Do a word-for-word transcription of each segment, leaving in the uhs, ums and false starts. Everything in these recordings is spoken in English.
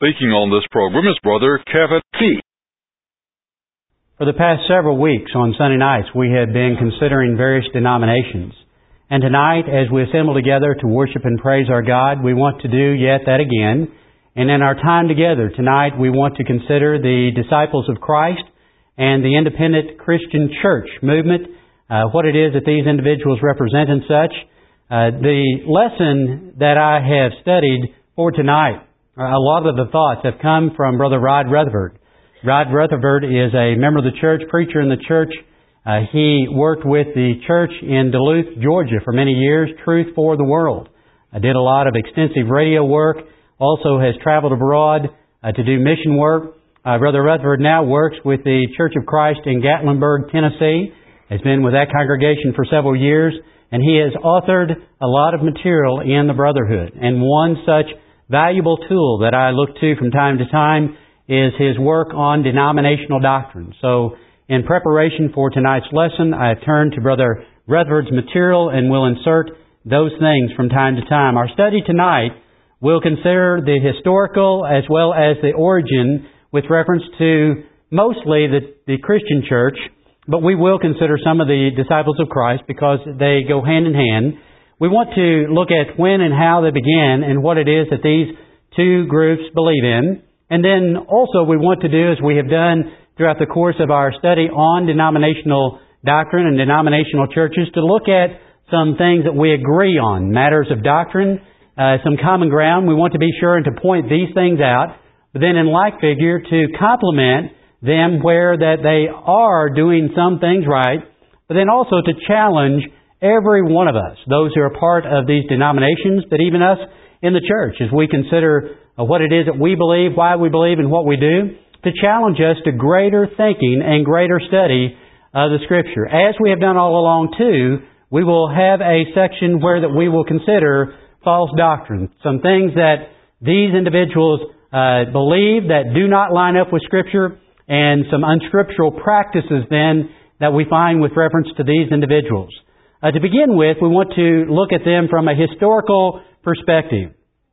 Speaking on this program is Brother Kevin Fee. For the past several weeks on Sunday nights, we have been considering various denominations. And tonight, as we assemble together to worship and praise our God, we want to do yet that again. And in our time together tonight, we want to consider the disciples of Christ and the independent Christian church movement, uh, what it is that these individuals represent and such. Uh, the lesson that I have studied for tonight, a lot of the thoughts have come from Brother Rod Rutherford. Rod Rutherford is a member of the church, preacher in the church. Uh, he worked with the church in Duluth, Georgia for many years, Truth for the World. Uh, did a lot of extensive radio work, also has traveled abroad uh, to do mission work. Uh, Brother Rutherford now works with the Church of Christ in Gatlinburg, Tennessee, has been with that congregation for several years, and he has authored a lot of material in the Brotherhood. And one such valuable tool that I look to from time to time is his work on denominational doctrine. So, in preparation for tonight's lesson, I have turned to Brother Rutherford's material and will insert those things from time to time. Our study tonight will consider the historical as well as the origin with reference to mostly the, the Christian church, but we will consider some of the disciples of Christ because they go hand in hand. We want to look at when and how they began and what it is that these two groups believe in. And then also we want to do, as we have done throughout the course of our study on denominational doctrine and denominational churches, to look at some things that we agree on, matters of doctrine, uh, some common ground. We want to be sure and to point these things out, but then in like figure to complement them where that they are doing some things right, but then also to challenge every one of us, those who are part of these denominations, but even us in the church, as we consider uh, what it is that we believe, why we believe, and what we do, to challenge us to greater thinking and greater study of the Scripture. As we have done all along, too, we will have a section where that we will consider false doctrine, some things that these individuals uh, believe that do not line up with Scripture, and some unscriptural practices then that we find with reference to these individuals. Uh, to begin with, we want to look at them from a historical perspective.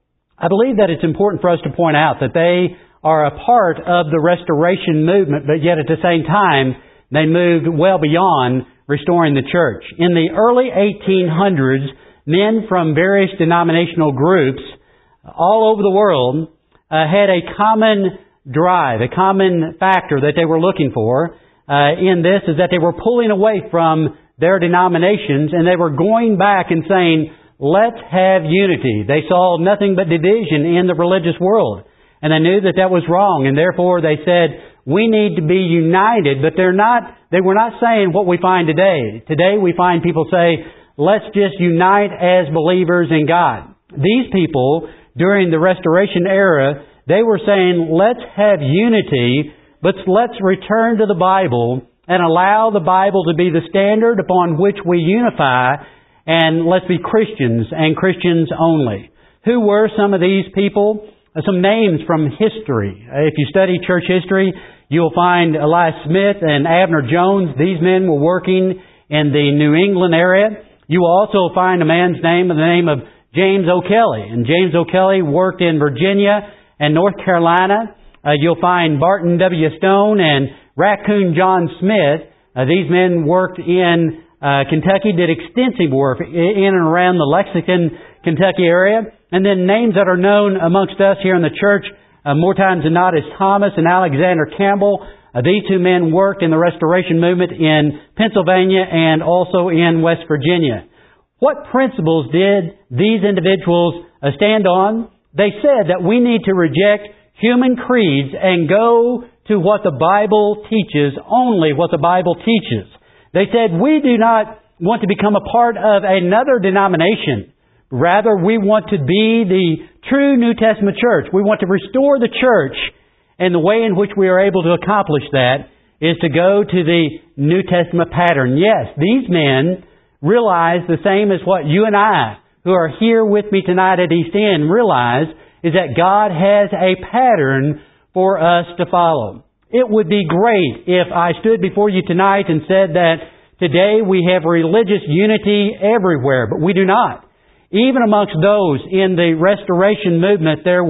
I believe that it's important for us to point out that they are a part of the Restoration movement, but yet at the same time, they moved well beyond restoring the church. In the early eighteen hundreds, men from various denominational groups all over the world uh, had a common drive, a common factor that they were looking for uh, in this is that they were pulling away from their denominations and they were going back and saying, let's have unity. They saw nothing but division in the religious world. And they knew that that was wrong, and therefore they said, we need to be united, but they're not, they were not saying what we find today. Today we find people say, let's just unite as believers in God. These people, during the Restoration era, they were saying, let's have unity, but let's return to the Bible and allow the Bible to be the standard upon which we unify, and let's be Christians and Christians only. Who were some of these people? Some names from history. If you study church history, you'll find Elias Smith and Abner Jones. These men were working in the New England area. You will also find a man's name by the name of James O'Kelly. And James O'Kelly worked in Virginia and North Carolina. Uh, you'll find Barton W. Stone and Raccoon John Smith. Uh, these men worked in uh, Kentucky, did extensive work in and around the Lexington, Kentucky area. And then names that are known amongst us here in the church uh, more times than not is Thomas and Alexander Campbell. Uh, these two men worked in the Restoration movement in Pennsylvania and also in West Virginia. What principles did these individuals uh, stand on? They said that we need to reject human creeds and go to what the Bible teaches, only what the Bible teaches. They said we do not want to become a part of another denomination. Rather, we want to be the true New Testament church. We want to restore the church, and the way in which we are able to accomplish that is to go to the New Testament pattern. Yes, these men realize the same as what you and I, who are here with me tonight at East End, realize, is that God has a pattern for us to follow. It would be great if I stood before you tonight and said that today we have religious unity everywhere, but we do not. Even amongst those in the Restoration movement, there was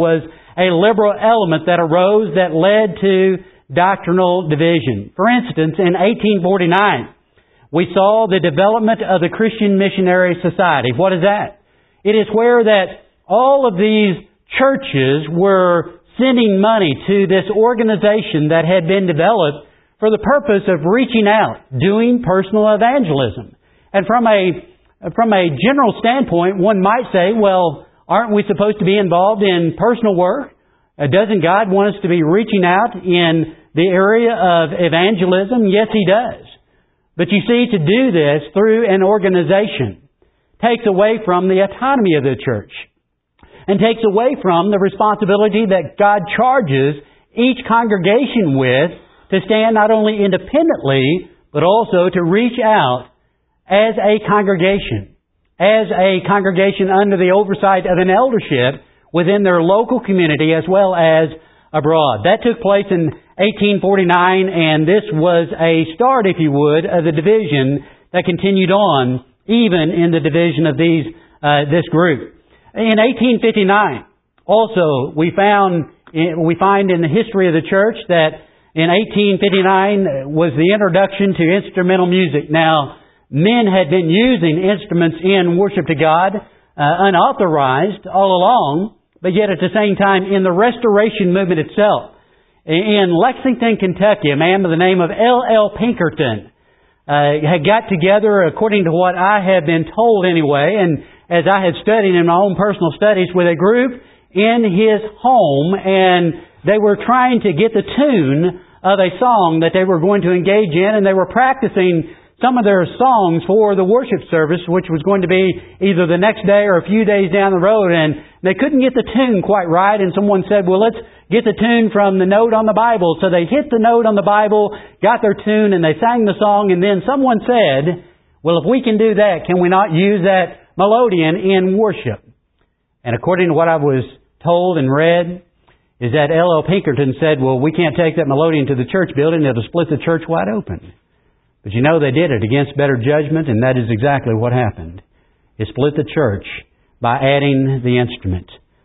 a liberal element that arose that led to doctrinal division. For instance, in eighteen forty-nine, we saw the development of the Christian Missionary Society. What is that? It is where that all of these churches were sending money to this organization that had been developed for the purpose of reaching out, doing personal evangelism. And from a from a general standpoint, one might say, well, aren't we supposed to be involved in personal work? Uh, doesn't God want us to be reaching out in the area of evangelism? Yes, He does. But you see, to do this through an organization takes away from the autonomy of the church and takes away from the responsibility that God charges each congregation with to stand not only independently, but also to reach out as a congregation, as a congregation under the oversight of an eldership within their local community as well as abroad. That took place in eighteen forty-nine, and this was a start, if you would, of the division that continued on even in the division of these uh, this group. In eighteen fifty-nine, also we found we find in the history of the church that in eighteen fifty-nine was the introduction to instrumental music. Now, men had been using instruments in worship to God, uh, unauthorized all along, but yet at the same time in the Restoration movement itself. In Lexington, Kentucky, a man by the name of L L Pinkerton uh, had got together, according to what I have been told anyway, and as I had studied in my own personal studies, with a group in his home, and they were trying to get the tune of a song that they were going to engage in, and they were practicing some of their songs for the worship service, which was going to be either the next day or a few days down the road, and they couldn't get the tune quite right, and someone said, well, let's get the tune from the note on the Bible. So they hit the note on the Bible, got their tune, and they sang the song, and then someone said, well, if we can do that, can we not use that melodeon in worship? And according to what I was told and read, is that L L Pinkerton said, well, we can't take that melodeon to the church building, it'll split the church wide open. But you know, they did it against better judgment, and that is exactly what happened. It split the church by adding the instrument.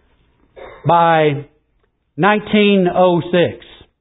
By nineteen oh six,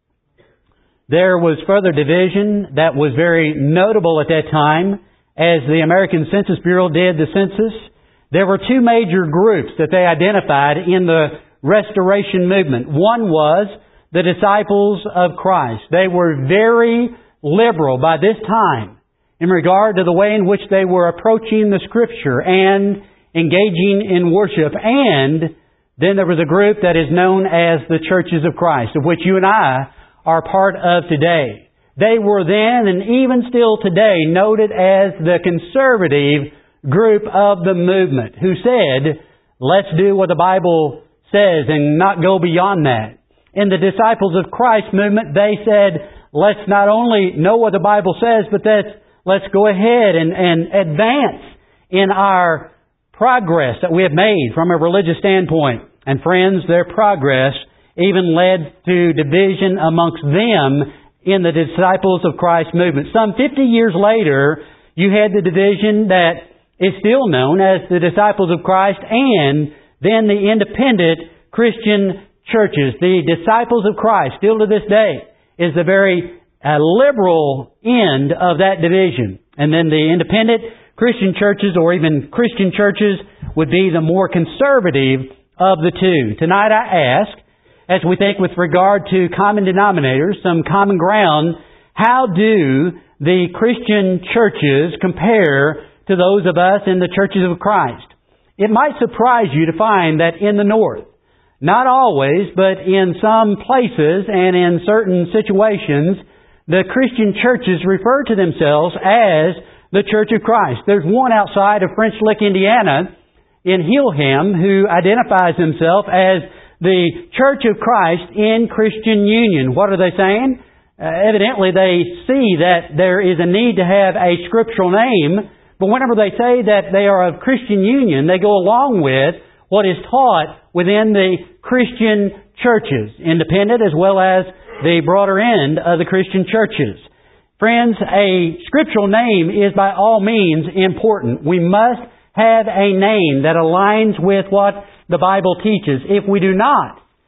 there was further division that was very notable at that time. As the American Census Bureau did the census, there were two major groups that they identified in the Restoration movement. One was the disciples of Christ. They were very liberal by this time in regard to the way in which they were approaching the Scripture and engaging in worship. And then there was a group that is known as the Churches of Christ, of which you and I are part of today. They were then, and even still today, noted as the conservative group of the movement, who said, let's do what the Bible says and not go beyond that. In the Disciples of Christ movement, they said, let's not only know what the Bible says, but that let's go ahead and, and advance in our progress that we have made from a religious standpoint. And friends, their progress even led to division amongst them in the Disciples of Christ movement. Some fifty years later, you had the division that is still known as the Disciples of Christ, and then the independent Christian churches. The Disciples of Christ, still to this day, is the very uh, liberal end of that division. And then the independent Christian churches, or even Christian churches, would be the more conservative of the two. Tonight I ask, as we think with regard to common denominators, some common ground, how do the Christian churches compare to those of us in the churches of Christ? It might surprise you to find that in the north, not always, but in some places and in certain situations, the Christian churches refer to themselves as the Church of Christ. There's one outside of French Lick, Indiana, in Hillham, who identifies himself as the Church of Christ in Christian Union. What are they saying? Uh, evidently they see that there is a need to have a scriptural name, but whenever they say that they are of Christian Union, they go along with what is taught within the Christian churches, independent as well as the broader end of the Christian churches. Friends, a scriptural name is by all means important. We must have a name that aligns with what the Bible teaches. If we do not,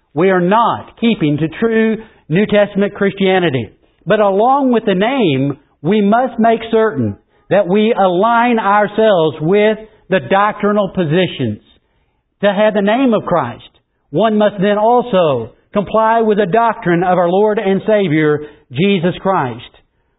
we are not keeping to true New Testament Christianity. But along with the name, we must make certain that we align ourselves with the doctrinal positions. To have the name of Christ, one must then also comply with the doctrine of our Lord and Savior, Jesus Christ.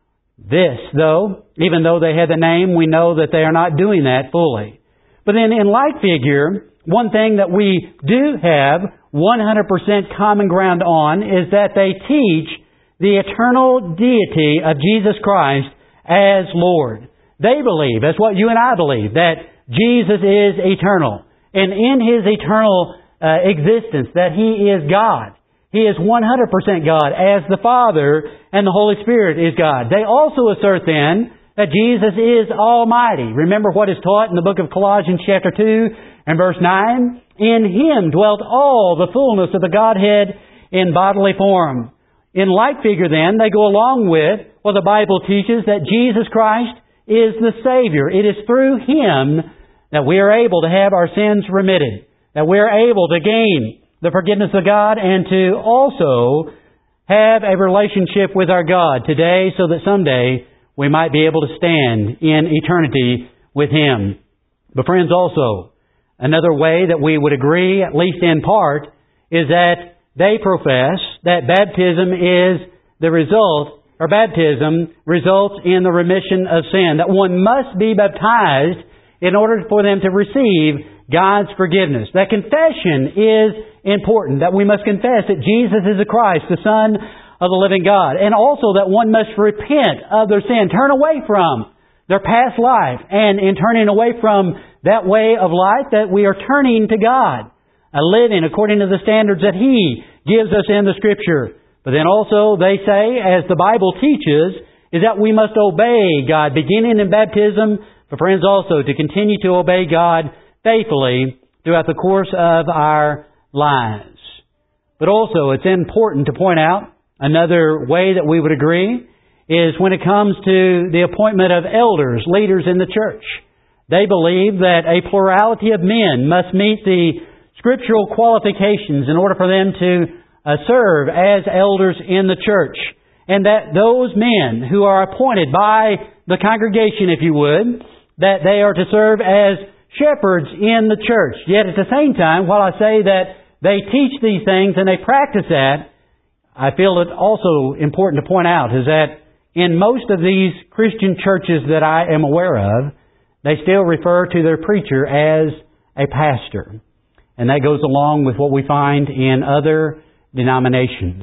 This, though, even though they have the name, we know that they are not doing that fully. But then in like figure, one thing that we do have one hundred percent common ground on is that they teach the eternal deity of Jesus Christ as Lord. They believe, as what you and I believe, that Jesus is eternal. And in His eternal uh, existence, that He is God. He is one hundred percent God, as the Father and the Holy Spirit is God. They also assert then that Jesus is Almighty. Remember what is taught in the book of Colossians chapter two and verse nine? In Him dwelt all the fullness of the Godhead in bodily form. In like figure then, they go along with what the Bible teaches, that Jesus Christ is the Savior. It is through Him that we are able to have our sins remitted, that we are able to gain the forgiveness of God, and to also have a relationship with our God today, so that someday we might be able to stand in eternity with Him. But friends, also, another way that we would agree, at least in part, is that they profess that baptism is the result, or baptism results in the remission of sin, that one must be baptized in order for them to receive God's forgiveness. That confession is important, that we must confess that Jesus is the Christ, the Son of the living God, and also that one must repent of their sin, turn away from their past life, and in turning away from that way of life, that we are turning to God, uh, living according to the standards that He gives us in the Scripture. But then also they say, as the Bible teaches, is that we must obey God, beginning in baptism, but friends, also to continue to obey God faithfully throughout the course of our lives. But also, it's important to point out another way that we would agree is when it comes to the appointment of elders, leaders in the church. They believe that a plurality of men must meet the scriptural qualifications in order for them to uh, serve as elders in the church. And that those men who are appointed by the congregation, if you would, that they are to serve as shepherds in the church. Yet at the same time, while I say that they teach these things and they practice that, I feel it also important to point out is that in most of these Christian churches that I am aware of, they still refer to their preacher as a pastor. And that goes along with what we find in other denominations.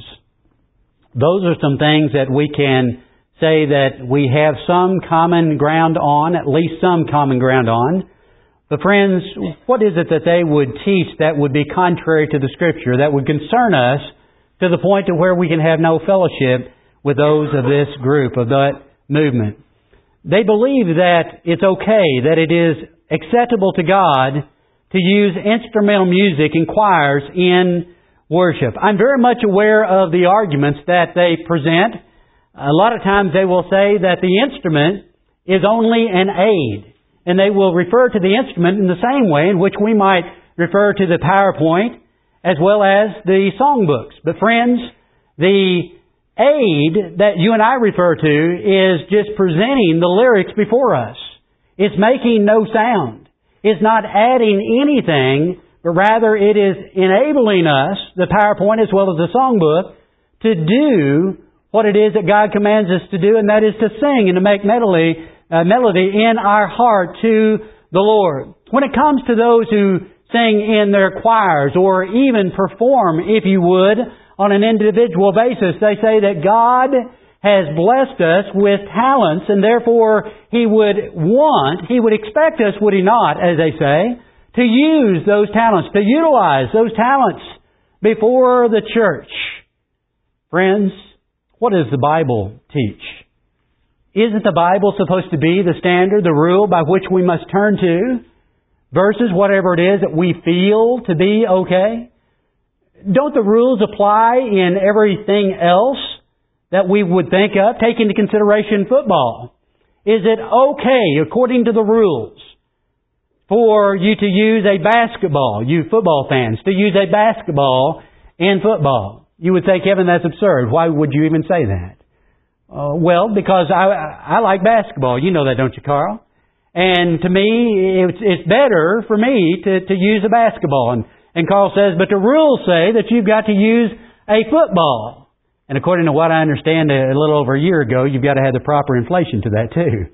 Those are some things that we can say that we have some common ground on, at least some common ground on. But friends, what is it that they would teach that would be contrary to the Scripture, that would concern us to the point to where we can have no fellowship with those of this group, of that movement? They believe that it's okay, that it is acceptable to God to use instrumental music and choirs in worship. I'm very much aware of the arguments that they present. A lot of times they will say that the instrument is only an aid. And they will refer to the instrument in the same way in which we might refer to the PowerPoint as well as the songbooks. But friends, the aid that you and I refer to is just presenting the lyrics before us. It's making no sound. It's not adding anything, but rather it is enabling us, the PowerPoint as well as the songbook, to do what it is that God commands us to do, and that is to sing and to make melody, uh, melody in our heart to the Lord. When it comes to those who sing in their choirs or even perform, if you would, on an individual basis, they say that God has blessed us with talents, and therefore He would want, He would expect us, would He not, as they say, to use those talents, to utilize those talents before the church. Friends, what does the Bible teach? Isn't the Bible supposed to be the standard, the rule by which we must turn to, versus whatever it is that we feel to be okay? Don't the rules apply in everything else that we would think of? Take into consideration football. Is it okay, according to the rules, for you to use a basketball, you football fans, to use a basketball in football. You would say, Kevin, that's absurd. Why would you even say that? Uh, well, because I, I like basketball. You know that, don't you, Carl? And to me, it's, it's better for me to, to use a basketball. And, and Carl says, but the rules say that you've got to use a football. And according to what I understand a little over a year ago, you've got to have the proper inflation to that too.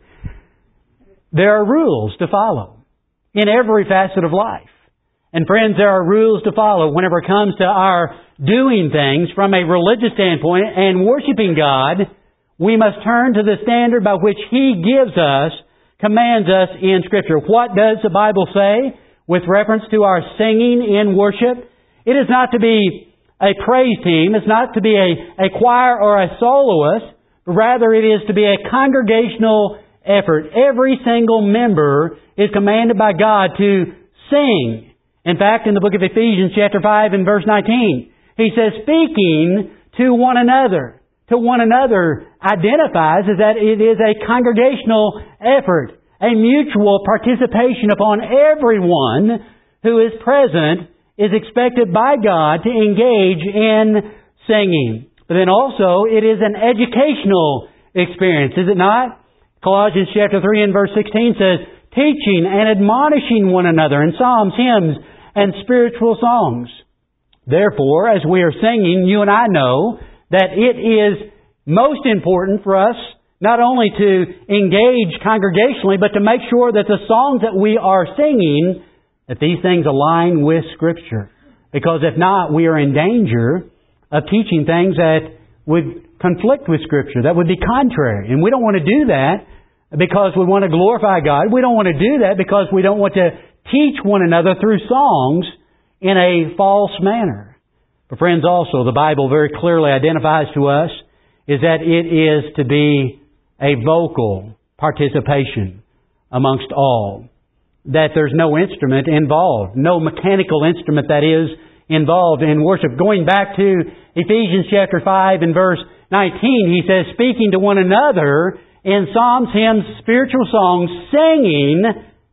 There are rules to follow in every facet of life. And friends, there are rules to follow whenever it comes to our doing things from a religious standpoint and worshiping God. We must turn to the standard by which He gives us, commands us in Scripture. What does the Bible say with reference to our singing in worship? It is not to be a praise team. It's not to be a, a choir or a soloist. But rather it is to be a congregational effort. Every single member is commanded by God to sing. In fact, in the book of Ephesians chapter five and verse nineteen, he says, speaking to one another. To one another identifies as that it is a congregational effort, a mutual participation upon everyone who is present is expected by God to engage in singing. But then also, it is an educational experience, is it not? Colossians chapter three and verse sixteen says, teaching and admonishing one another in psalms, hymns, and spiritual songs. Therefore, as we are singing, you and I know that it is most important for us not only to engage congregationally, but to make sure that the songs that we are singing, that these things align with Scripture. Because if not, we are in danger of teaching things that would conflict with Scripture, that would be contrary. And we don't want to do that because we want to glorify God. We don't want to do that because we don't want to teach one another through songs in a false manner. But friends, also, the Bible very clearly identifies to us is that it is to be a vocal participation amongst all. That there's no instrument involved, no mechanical instrument that is involved in worship. Going back to Ephesians chapter five and verse nineteen, he says, speaking to one another in psalms, hymns, spiritual songs, singing,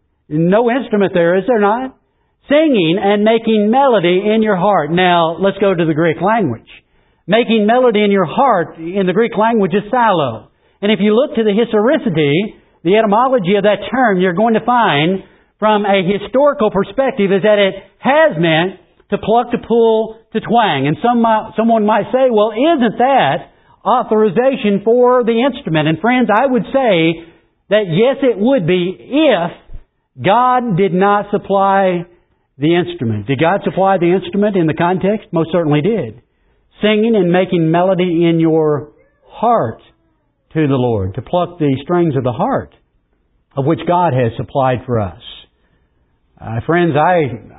no instrument there, is there not? Singing and making melody in your heart. Now, let's go to the Greek language. Making melody in your heart in the Greek language is psallo. And if you look to the historicity, the etymology of that term, you're going to find from a historical perspective is that it has meant to pluck, to pull, to twang. And some might, someone might say, well, isn't that authorization for the instrument? And friends, I would say that yes, it would be if God did not supply the instrument. Did God supply the instrument in the context? Most certainly did. Singing and making melody in your heart to the Lord, to pluck the strings of the heart, of which God has supplied for us. Uh, friends, I,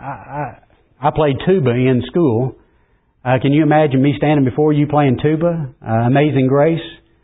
I I played tuba in school. Uh, can you imagine me standing before you playing tuba? Uh, Amazing Grace.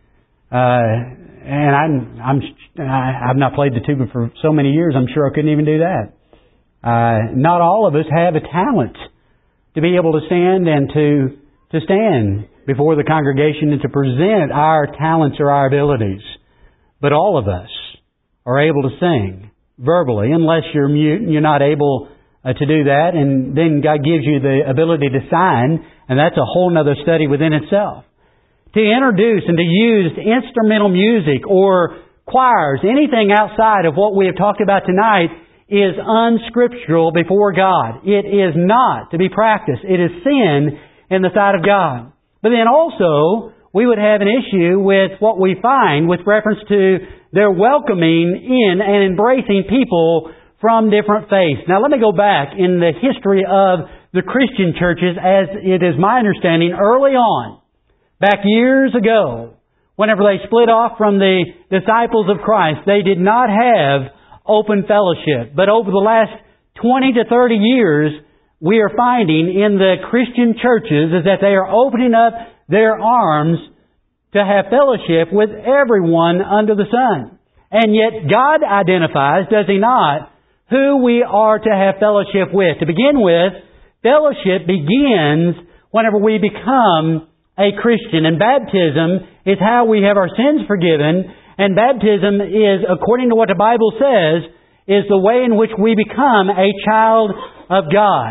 Uh, and I'm I'm I, I've not played the tuba for so many years. I'm sure I couldn't even do that. Uh, not all of us have a talent to be able to stand and to to stand before the congregation and to present our talents or our abilities. But all of us are able to sing verbally, unless you're mute and you're not able uh, to do that. And then God gives you the ability to sign, and that's a whole other study within itself. To introduce and to use instrumental music or choirs, anything outside of what we have talked about tonight, is unscriptural before God. It is not to be practiced. It is sin in the sight of God. But then also, we would have an issue with what we find with reference to their welcoming in and embracing people from different faiths. Now let me go back in the history of the Christian churches, as it is my understanding early on, back years ago, whenever they split off from the disciples of Christ, they did not have open fellowship. But over the last twenty to thirty years, we are finding in the Christian churches is that they are opening up their arms to have fellowship with everyone under the sun. And yet God identifies, does He not, who we are to have fellowship with. To begin with, fellowship begins whenever we become a Christian. And baptism is how we have our sins forgiven. And baptism is, according to what the Bible says, is the way in which we become a child of God.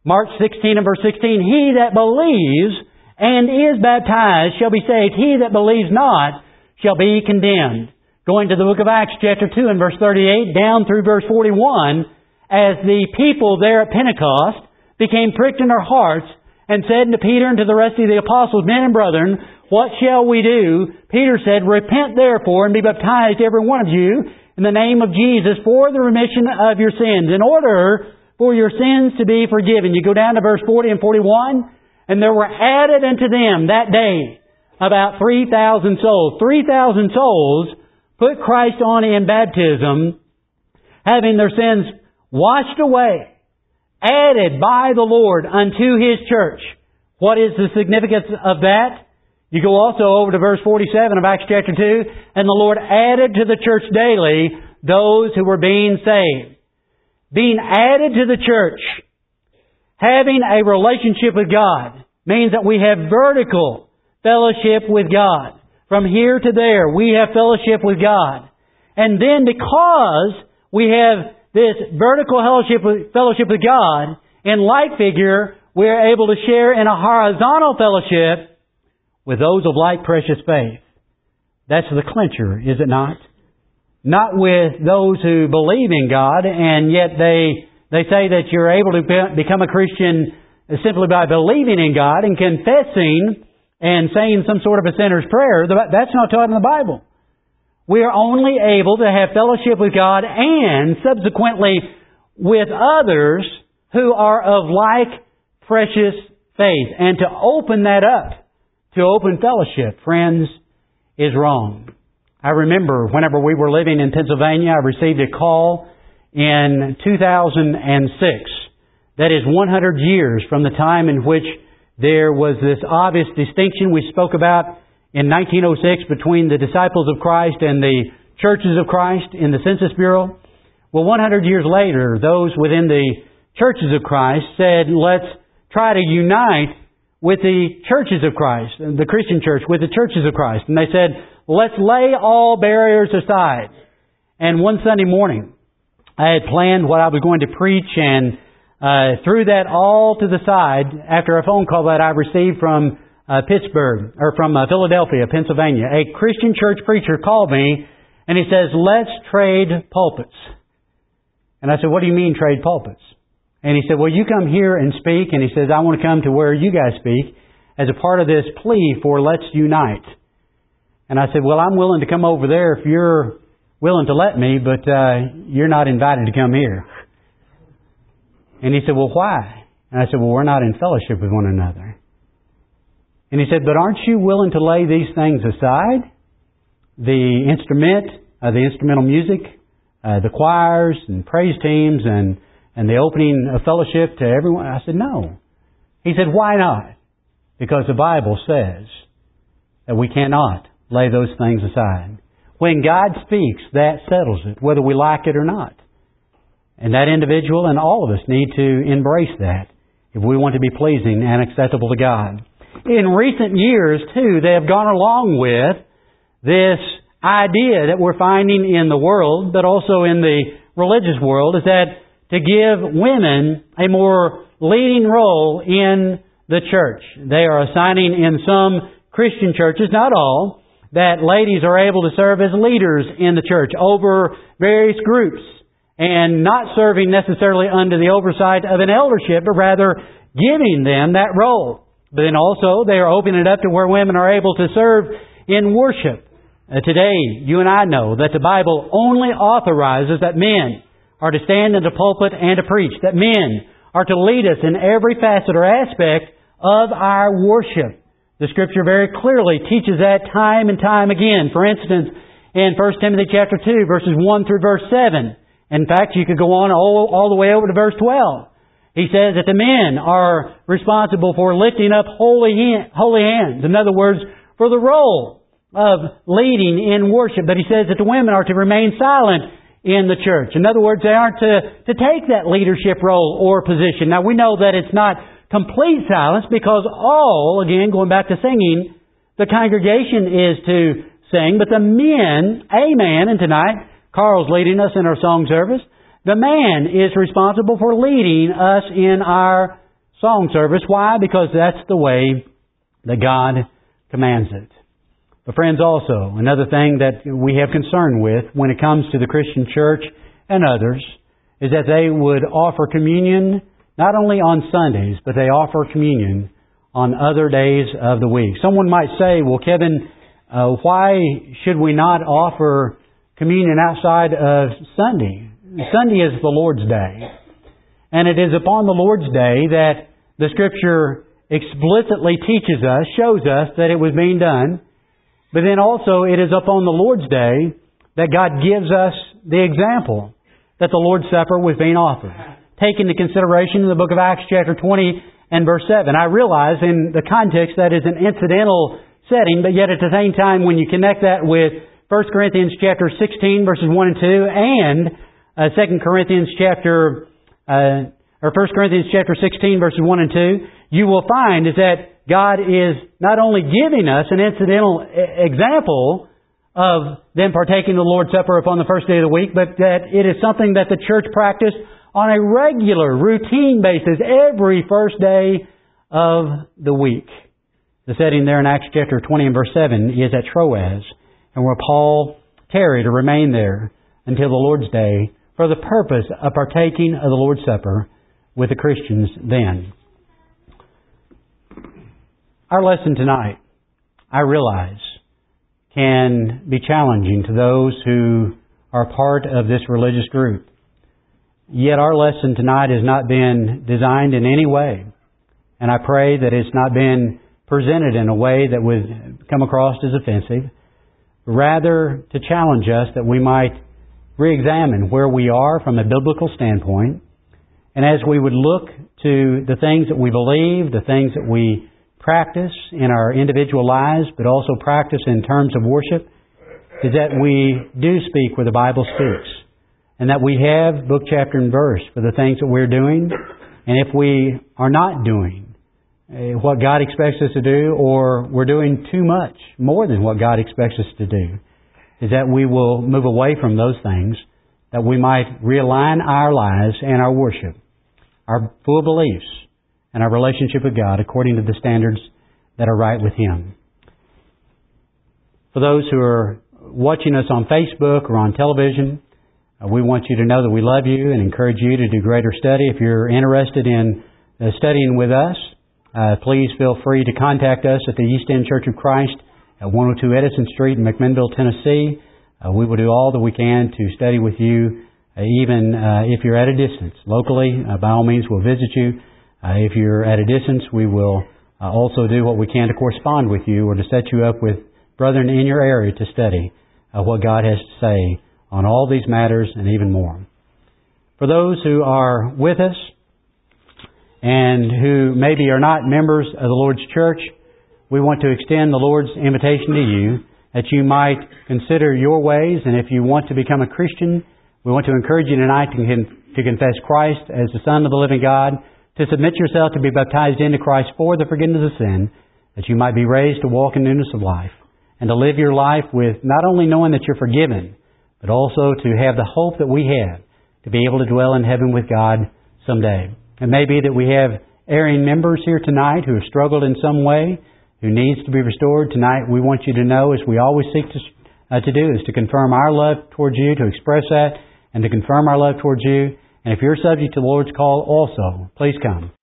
Mark sixteen and verse sixteen, He that believes and is baptized shall be saved. He that believes not shall be condemned. Going to the book of Acts chapter two and verse thirty-eight down through verse forty-one, as the people there at Pentecost became pricked in their hearts and said unto Peter and to the rest of the apostles, Men and brethren, what shall we do? Peter said, Repent therefore and be baptized every one of you in the name of Jesus for the remission of your sins, in order for your sins to be forgiven. You go down to verse forty and forty-one, and there were added unto them that day about three thousand souls. three thousand souls put Christ on in baptism, having their sins washed away, added by the Lord unto His church. What is the significance of that? You go also over to verse forty-seven of Acts chapter two, and the Lord added to the church daily those who were being saved. Being added to the church, having a relationship with God, means that we have vertical fellowship with God. From here to there, we have fellowship with God. And then because we have this vertical fellowship with, fellowship with God, in like figure, we are able to share in a horizontal fellowship with those of like precious faith. That's the clincher, is it not? Not with those who believe in God, and yet they they say that you're able to be, become a Christian simply by believing in God and confessing and saying some sort of a sinner's prayer. That's not taught in the Bible. We are only able to have fellowship with God and subsequently with others who are of like precious faith. And to open that up, to open fellowship, friends, is wrong. I remember whenever we were living in Pennsylvania, I received a call in two thousand six. That is one hundred years from the time in which there was this obvious distinction we spoke about in nineteen oh six between the disciples of Christ and the churches of Christ in the Census Bureau. Well, one hundred years later, those within the churches of Christ said, let's try to unite with the churches of Christ, the Christian church, with the churches of Christ. And they said, let's lay all barriers aside. And one Sunday morning, I had planned what I was going to preach, and uh, threw that all to the side after a phone call that I received from uh, Pittsburgh, or from uh, Philadelphia, Pennsylvania. A Christian church preacher called me, and he says, let's trade pulpits. And I said, what do you mean trade pulpits? And he said, well, you come here and speak. And he says, I want to come to where you guys speak as a part of this plea for let's unite. And I said, well, I'm willing to come over there if you're willing to let me, but uh, you're not invited to come here. And he said, well, why? And I said, well, we're not in fellowship with one another. And he said, but aren't you willing to lay these things aside? The instrument, uh, the instrumental music, uh, the choirs and praise teams and And the opening of fellowship to everyone? I said, no. He said, why not? Because the Bible says that we cannot lay those things aside. When God speaks, that settles it, whether we like it or not. And that individual and all of us need to embrace that if we want to be pleasing and acceptable to God. In recent years, too, they have gone along with this idea that we're finding in the world, but also in the religious world, is that to give women a more leading role in the church. They are assigning in some Christian churches, not all, that ladies are able to serve as leaders in the church over various groups and not serving necessarily under the oversight of an eldership, but rather giving them that role. But then also they are opening it up to where women are able to serve in worship. Uh, today, you and I know that the Bible only authorizes that men are to stand in the pulpit and to preach, that men are to lead us in every facet or aspect of our worship. The Scripture very clearly teaches that time and time again. For instance, in First Timothy chapter two, verses one through verse seven. In fact, you could go on all, all the way over to verse twelve. He says that the men are responsible for lifting up holy, holy hands. In other words, for the role of leading in worship. But he says that the women are to remain silent in the church. In other words, they aren't to, to take that leadership role or position. Now, we know that it's not complete silence because all, again, going back to singing, the congregation is to sing, but the men, a man, and tonight, Carl's leading us in our song service, the man is responsible for leading us in our song service. Why? Because that's the way that God commands it. But friends, also, another thing that we have concern with when it comes to the Christian church and others is that they would offer communion not only on Sundays, but they offer communion on other days of the week. Someone might say, well, Kevin, uh, why should we not offer communion outside of Sunday? Sunday is the Lord's Day. And it is upon the Lord's Day that the Scripture explicitly teaches us, shows us that it was being done. But then also it is upon the Lord's Day that God gives us the example that the Lord's Supper was being offered. Take into consideration in the book of Acts chapter twenty and verse seven. I realize in the context that is an incidental setting, but yet at the same time when you connect that with First Corinthians chapter sixteen verses one and two and uh, Second Corinthians chapter uh, or First Corinthians chapter sixteen verses one and two, you will find is that God is not only giving us an incidental example of them partaking the Lord's Supper upon the first day of the week, but that it is something that the church practiced on a regular, routine basis every first day of the week. The setting there in Acts chapter twenty and verse seven is at Troas, and where Paul tarried or remained there until the Lord's Day for the purpose of partaking of the Lord's Supper with the Christians then. Our lesson tonight, I realize, can be challenging to those who are part of this religious group. Yet our lesson tonight has not been designed in any way, and I pray that it's not been presented in a way that would come across as offensive, rather to challenge us that we might re-examine where we are from a biblical standpoint, and as we would look to the things that we believe, the things that we practice in our individual lives, but also practice in terms of worship, is that we do speak where the Bible speaks, and that we have book, chapter, and verse for the things that we're doing. And if we are not doing what God expects us to do, or we're doing too much, more than what God expects us to do, is that we will move away from those things, that we might realign our lives and our worship, our full beliefs, and our relationship with God according to the standards that are right with Him. For those who are watching us on Facebook or on television, uh, we want you to know that we love you and encourage you to do greater study. If you're interested in uh, studying with us, uh, please feel free to contact us at the East End Church of Christ at one oh two Edison Street in McMinnville, Tennessee. Uh, we will do all that we can to study with you, uh, even uh, if you're at a distance. Locally, uh, by all means, we'll visit you. Uh, if you're at a distance, we will uh, also do what we can to correspond with you or to set you up with brethren in your area to study uh, what God has to say on all these matters and even more. For those who are with us and who maybe are not members of the Lord's church, we want to extend the Lord's invitation to you that you might consider your ways, and if you want to become a Christian, we want to encourage you tonight to, con- to confess Christ as the Son of the living God, to submit yourself to be baptized into Christ for the forgiveness of sin, that you might be raised to walk in newness of life, and to live your life with not only knowing that you're forgiven, but also to have the hope that we have to be able to dwell in heaven with God someday. It may be that we have erring members here tonight who have struggled in some way, who needs to be restored. Tonight we want you to know, as we always seek to, uh, to do, is to confirm our love towards you, to express that, and to confirm our love towards you. And if you're subject to the Lord's call also, please come.